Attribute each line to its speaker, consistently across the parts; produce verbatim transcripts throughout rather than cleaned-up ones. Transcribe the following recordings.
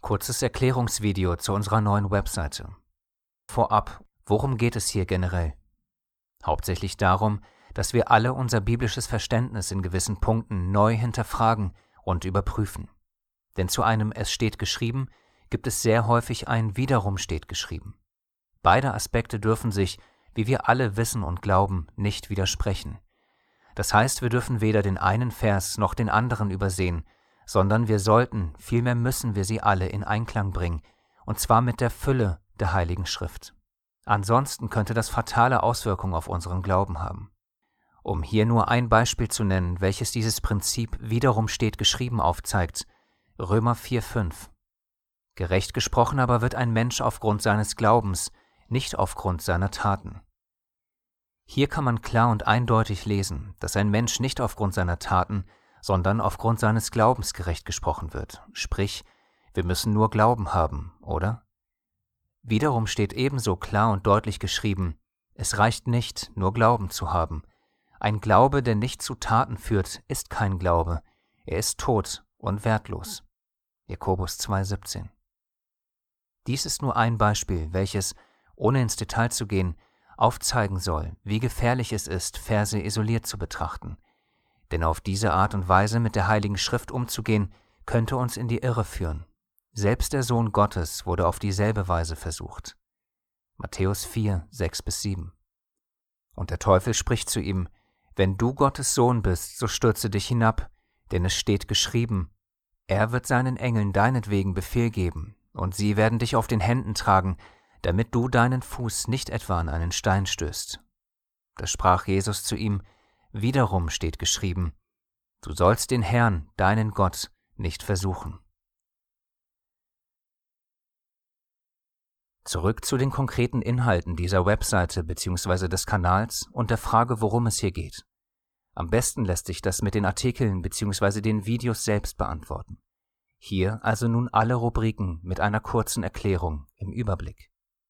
Speaker 1: Kurzes Erklärungsvideo zu unserer neuen Webseite. Vorab, worum geht es hier generell? Hauptsächlich darum, dass wir alle unser biblisches Verständnis in gewissen Punkten neu hinterfragen und überprüfen. Denn zu einem Es steht geschrieben gibt es sehr häufig ein Wiederum steht geschrieben. Beide Aspekte dürfen sich, wie wir alle wissen und glauben, nicht widersprechen. Das heißt, wir dürfen weder den einen Vers noch den anderen übersehen, sondern wir sollten, vielmehr müssen wir sie alle in Einklang bringen, und zwar mit der Fülle der Heiligen Schrift. Ansonsten könnte das fatale Auswirkungen auf unseren Glauben haben. Um hier nur ein Beispiel zu nennen, welches dieses Prinzip wiederum steht geschrieben aufzeigt, Römer vier fünf. Gerecht gesprochen aber wird ein Mensch aufgrund seines Glaubens, nicht aufgrund seiner Taten. Hier kann man klar und eindeutig lesen, dass ein Mensch nicht aufgrund seiner Taten, sondern aufgrund seines Glaubens gerecht gesprochen wird. Sprich, wir müssen nur Glauben haben, oder? Wiederum steht ebenso klar und deutlich geschrieben, es reicht nicht, nur Glauben zu haben. Ein Glaube, der nicht zu Taten führt, ist kein Glaube. Er ist tot und wertlos. Jakobus zwei siebzehn. Dies ist nur ein Beispiel, welches, ohne ins Detail zu gehen, aufzeigen soll, wie gefährlich es ist, Verse isoliert zu betrachten. Denn auf diese Art und Weise mit der Heiligen Schrift umzugehen, könnte uns in die Irre führen. Selbst der Sohn Gottes wurde auf dieselbe Weise versucht. Matthäus vier sechs bis sieben. Und der Teufel spricht zu ihm, wenn du Gottes Sohn bist, so stürze dich hinab, denn es steht geschrieben, er wird seinen Engeln deinetwegen Befehl geben, und sie werden dich auf den Händen tragen, damit du deinen Fuß nicht etwa an einen Stein stößt. Da sprach Jesus zu ihm, wiederum steht geschrieben, du sollst den Herrn, deinen Gott, nicht versuchen. Zurück zu den konkreten Inhalten dieser Webseite bzw. des Kanals und der Frage, worum es hier geht. Am besten lässt sich das mit den Artikeln bzw. den Videos selbst beantworten. Hier also nun alle Rubriken mit einer kurzen Erklärung im Überblick.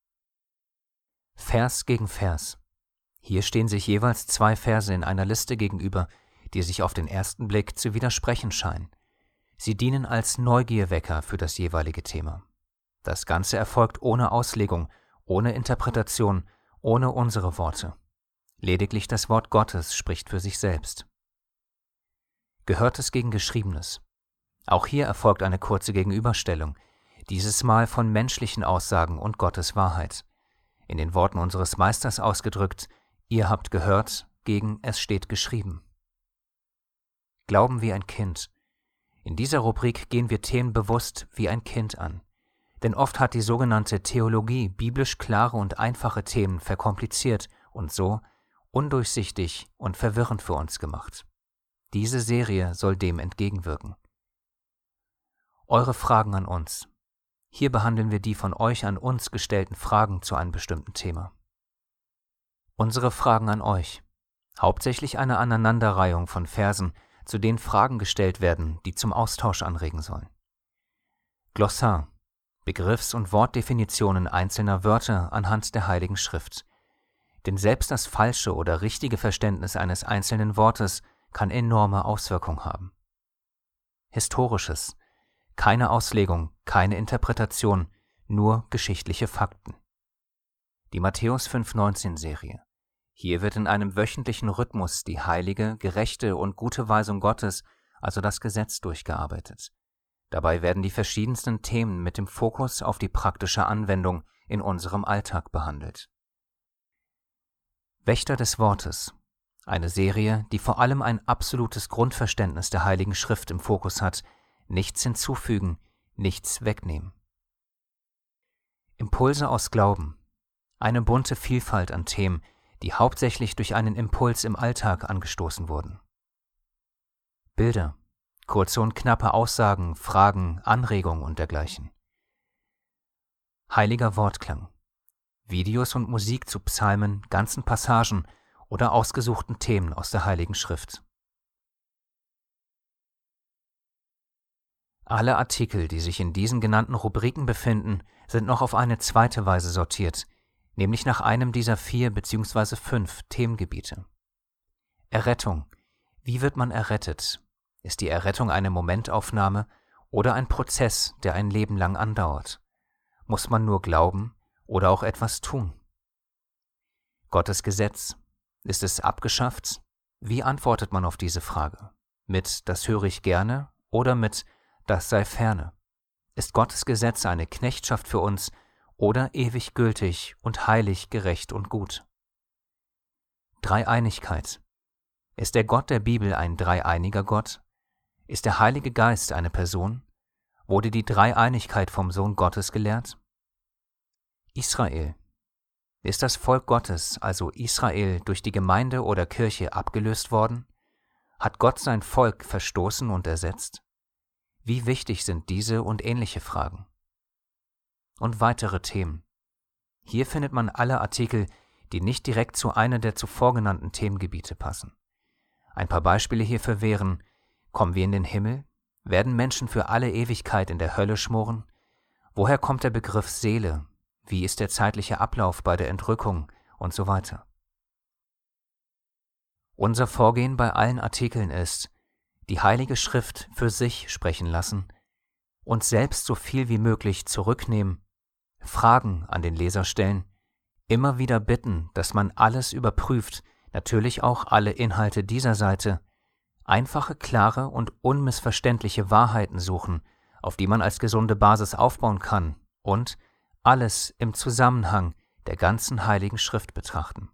Speaker 1: Vers gegen Vers. Hier stehen sich jeweils zwei Verse in einer Liste gegenüber, die sich auf den ersten Blick zu widersprechen scheinen. Sie dienen als Neugierwecker für das jeweilige Thema. Das Ganze erfolgt ohne Auslegung, ohne Interpretation, ohne unsere Worte. Lediglich das Wort Gottes spricht für sich selbst. Gehörtes gegen Geschriebenes. Auch hier erfolgt eine kurze Gegenüberstellung, dieses Mal von menschlichen Aussagen und Gottes Wahrheit. In den Worten unseres Meisters ausgedrückt, ihr habt gehört, gegen es steht geschrieben. Glauben wie ein Kind. In dieser Rubrik gehen wir Themen bewusst wie ein Kind an. Denn oft hat die sogenannte Theologie biblisch klare und einfache Themen verkompliziert und so undurchsichtig und verwirrend für uns gemacht. Diese Serie soll dem entgegenwirken. Eure Fragen an uns. Hier behandeln wir die von euch an uns gestellten Fragen zu einem bestimmten Thema. Unsere Fragen an euch. Hauptsächlich eine Aneinanderreihung von Versen, zu denen Fragen gestellt werden, die zum Austausch anregen sollen. Glossar. Begriffs- und Wortdefinitionen einzelner Wörter anhand der Heiligen Schrift. Denn selbst das falsche oder richtige Verständnis eines einzelnen Wortes kann enorme Auswirkungen haben. Historisches. Keine Auslegung, keine Interpretation, nur geschichtliche Fakten. Die Matthäus fünf neunzehn Serie. Hier wird in einem wöchentlichen Rhythmus die heilige, gerechte und gute Weisung Gottes, also das Gesetz, durchgearbeitet. Dabei werden die verschiedensten Themen mit dem Fokus auf die praktische Anwendung in unserem Alltag behandelt. Wächter des Wortes. Eine Serie, die vor allem ein absolutes Grundverständnis der Heiligen Schrift im Fokus hat, nichts hinzufügen, nichts wegnehmen. Impulse aus Glauben. Eine bunte Vielfalt an Themen, die hauptsächlich durch einen Impuls im Alltag angestoßen wurden. Bilder. Kurze und knappe Aussagen, Fragen, Anregungen und dergleichen. Heiliger Wortklang. Videos und Musik zu Psalmen, ganzen Passagen oder ausgesuchten Themen aus der Heiligen Schrift. Alle Artikel, die sich in diesen genannten Rubriken befinden, sind noch auf eine zweite Weise sortiert, nämlich nach einem dieser vier bzw. fünf Themengebiete. Errettung. Wie wird man errettet? Ist die Errettung eine Momentaufnahme oder ein Prozess, der ein Leben lang andauert? Muss man nur glauben oder auch etwas tun? Gottes Gesetz, ist es abgeschafft? Wie antwortet man auf diese Frage? Mit „das höre ich gerne" oder mit „das sei ferne"? Ist Gottes Gesetz eine Knechtschaft für uns oder ewig gültig und heilig, gerecht und gut? Dreieinigkeit. Ist der Gott der Bibel ein dreieiniger Gott? Ist der Heilige Geist eine Person? Wurde die Dreieinigkeit vom Sohn Gottes gelehrt? Israel. Ist das Volk Gottes, also Israel, durch die Gemeinde oder Kirche abgelöst worden? Hat Gott sein Volk verstoßen und ersetzt? Wie wichtig sind diese und ähnliche Fragen? Und weitere Themen. Hier findet man alle Artikel, die nicht direkt zu einer der zuvor genannten Themengebiete passen. Ein paar Beispiele hierfür wären: Kommen wir in den Himmel? Werden Menschen für alle Ewigkeit in der Hölle schmoren? Woher kommt der Begriff Seele? Wie ist der zeitliche Ablauf bei der Entrückung? Und so weiter. Unser Vorgehen bei allen Artikeln ist, die Heilige Schrift für sich sprechen lassen, uns selbst so viel wie möglich zurücknehmen, Fragen an den Leser stellen, immer wieder bitten, dass man alles überprüft, natürlich auch alle Inhalte dieser Seite, einfache, klare und unmissverständliche Wahrheiten suchen, auf die man als gesunde Basis aufbauen kann, und alles im Zusammenhang der ganzen Heiligen Schrift betrachten.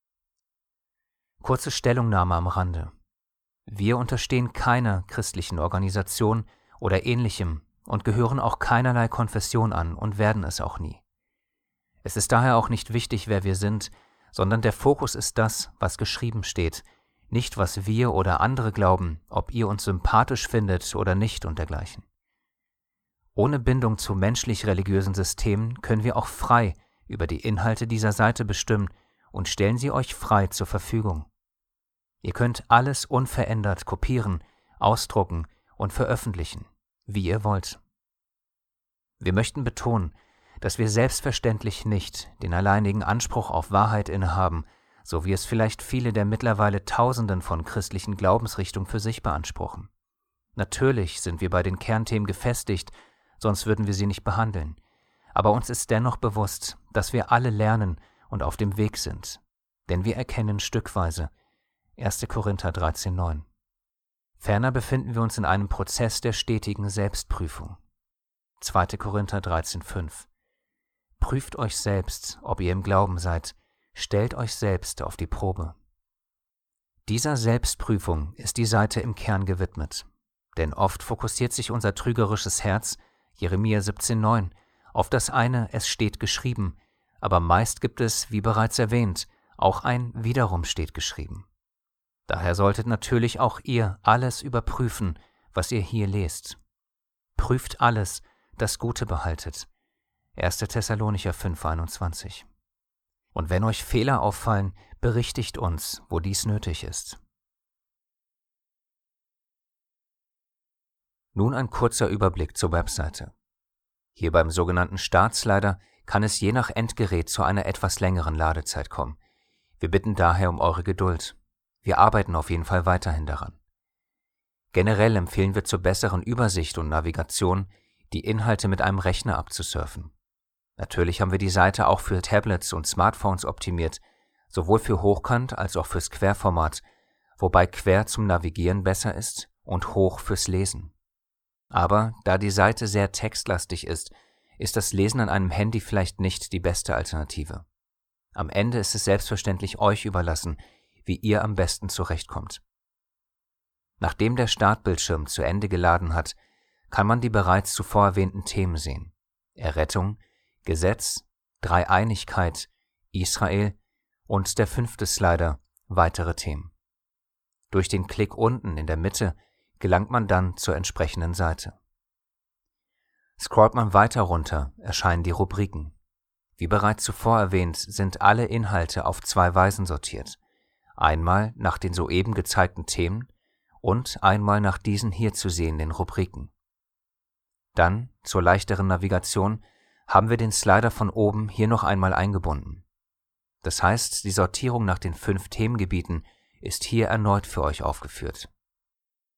Speaker 1: Kurze Stellungnahme am Rande. Wir unterstehen keiner christlichen Organisation oder Ähnlichem und gehören auch keinerlei Konfession an und werden es auch nie. Es ist daher auch nicht wichtig, wer wir sind, sondern der Fokus ist das, was geschrieben steht, nicht was wir oder andere glauben, ob ihr uns sympathisch findet oder nicht und dergleichen. Ohne Bindung zu menschlich-religiösen Systemen können wir auch frei über die Inhalte dieser Seite bestimmen und stellen sie euch frei zur Verfügung. Ihr könnt alles unverändert kopieren, ausdrucken und veröffentlichen, wie ihr wollt. Wir möchten betonen, dass wir selbstverständlich nicht den alleinigen Anspruch auf Wahrheit innehaben, so wie es vielleicht viele der mittlerweile Tausenden von christlichen Glaubensrichtungen für sich beanspruchen. Natürlich sind wir bei den Kernthemen gefestigt, sonst würden wir sie nicht behandeln. Aber uns ist dennoch bewusst, dass wir alle lernen und auf dem Weg sind. Denn wir erkennen stückweise. erster Korinther dreizehn neun. Ferner befinden wir uns in einem Prozess der stetigen Selbstprüfung. zweiter Korinther dreizehn fünf. Prüft euch selbst, ob ihr im Glauben seid. Stellt euch selbst auf die Probe. Dieser Selbstprüfung ist die Seite im Kern gewidmet. Denn oft fokussiert sich unser trügerisches Herz, Jeremia siebzehn neun, auf das eine „Es steht geschrieben", aber meist gibt es, wie bereits erwähnt, auch ein „Wiederum steht geschrieben". Daher solltet natürlich auch ihr alles überprüfen, was ihr hier lest. Prüft alles, das Gute behaltet. erster Thessalonicher fünf einundzwanzig. Und wenn euch Fehler auffallen, berichtigt uns, wo dies nötig ist. Nun ein kurzer Überblick zur Webseite. Hier beim sogenannten Startslider kann es je nach Endgerät zu einer etwas längeren Ladezeit kommen. Wir bitten daher um eure Geduld. Wir arbeiten auf jeden Fall weiterhin daran. Generell empfehlen wir zur besseren Übersicht und Navigation, die Inhalte mit einem Rechner abzusurfen. Natürlich haben wir die Seite auch für Tablets und Smartphones optimiert, sowohl für Hochkant als auch fürs Querformat, wobei Quer zum Navigieren besser ist und Hoch fürs Lesen. Aber da die Seite sehr textlastig ist, ist das Lesen an einem Handy vielleicht nicht die beste Alternative. Am Ende ist es selbstverständlich euch überlassen, wie ihr am besten zurechtkommt. Nachdem der Startbildschirm zu Ende geladen hat, kann man die bereits zuvor erwähnten Themen sehen: Errettung, Gesetz, Dreieinigkeit, Israel und der fünfte Slider, weitere Themen. Durch den Klick unten in der Mitte gelangt man dann zur entsprechenden Seite. Scrollt man weiter runter, erscheinen die Rubriken. Wie bereits zuvor erwähnt, sind alle Inhalte auf zwei Weisen sortiert. Einmal nach den soeben gezeigten Themen und einmal nach diesen hier zu sehenden Rubriken. Dann, zur leichteren Navigation, haben wir den Slider von oben hier noch einmal eingebunden. Das heißt, die Sortierung nach den fünf Themengebieten ist hier erneut für euch aufgeführt.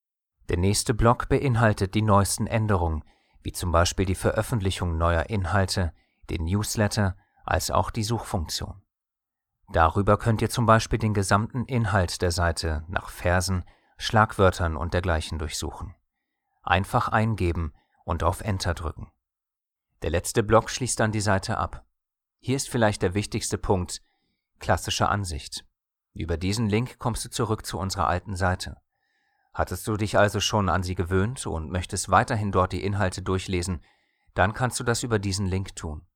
Speaker 1: Der nächste Block beinhaltet die neuesten Änderungen, wie zum Beispiel die Veröffentlichung neuer Inhalte, den Newsletter, als auch die Suchfunktion. Darüber könnt ihr zum Beispiel den gesamten Inhalt der Seite nach Versen, Schlagwörtern und dergleichen durchsuchen. Einfach eingeben und auf Enter drücken. Der letzte Block schließt dann die Seite ab. Hier ist vielleicht der wichtigste Punkt: klassische Ansicht. Über diesen Link kommst du zurück zu unserer alten Seite. Hattest du dich also schon an sie gewöhnt und möchtest weiterhin dort die Inhalte durchlesen, dann kannst du das über diesen Link tun.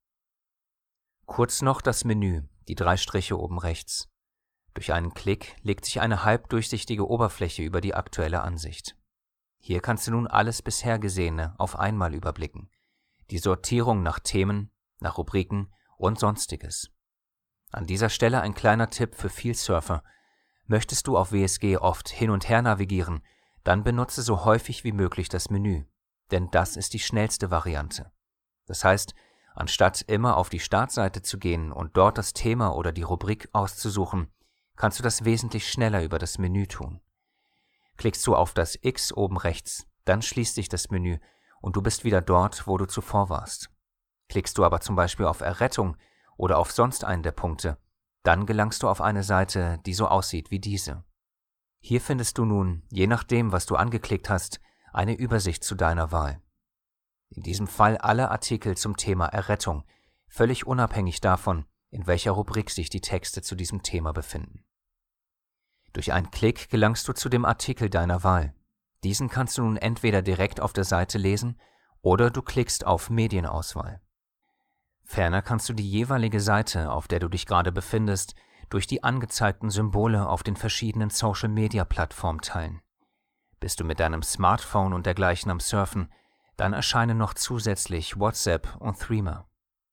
Speaker 1: Kurz noch das Menü, die drei Striche oben rechts. Durch einen Klick legt sich eine halbdurchsichtige Oberfläche über die aktuelle Ansicht. Hier kannst du nun alles bisher Gesehene auf einmal überblicken. Die Sortierung nach Themen, nach Rubriken und Sonstiges. An dieser Stelle ein kleiner Tipp für Vielsurfer. Möchtest du auf W S G oft hin und her navigieren, dann benutze so häufig wie möglich das Menü, denn das ist die schnellste Variante. Das heißt, anstatt immer auf die Startseite zu gehen und dort das Thema oder die Rubrik auszusuchen, kannst du das wesentlich schneller über das Menü tun. Klickst du auf das X oben rechts, dann schließt sich das Menü und du bist wieder dort, wo du zuvor warst. Klickst du aber zum Beispiel auf Errettung oder auf sonst einen der Punkte, dann gelangst du auf eine Seite, die so aussieht wie diese. Hier findest du nun, je nachdem, was du angeklickt hast, eine Übersicht zu deiner Wahl. In diesem Fall alle Artikel zum Thema Errettung, völlig unabhängig davon, in welcher Rubrik sich die Texte zu diesem Thema befinden. Durch einen Klick gelangst du zu dem Artikel deiner Wahl. Diesen kannst du nun entweder direkt auf der Seite lesen oder du klickst auf Medienauswahl. Ferner kannst du die jeweilige Seite, auf der du dich gerade befindest, durch die angezeigten Symbole auf den verschiedenen Social-Media-Plattformen teilen. Bist du mit deinem Smartphone und dergleichen am Surfen, dann erscheinen noch zusätzlich WhatsApp und Threema.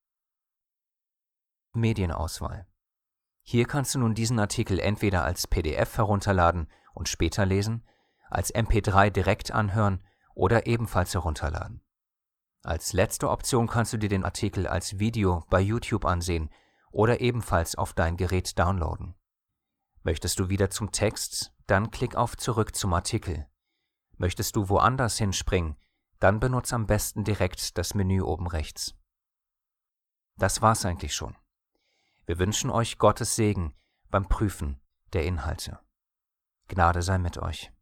Speaker 1: Medienauswahl. Hier kannst du nun diesen Artikel entweder als P D F herunterladen und später lesen, als M P drei direkt anhören oder ebenfalls herunterladen. Als letzte Option kannst du dir den Artikel als Video bei YouTube ansehen oder ebenfalls auf dein Gerät downloaden. Möchtest du wieder zum Text, dann klick auf Zurück zum Artikel. Möchtest du woanders hinspringen, dann benutze am besten direkt das Menü oben rechts. Das war's eigentlich schon. Wir wünschen euch Gottes Segen beim Prüfen der Inhalte. Gnade sei mit euch.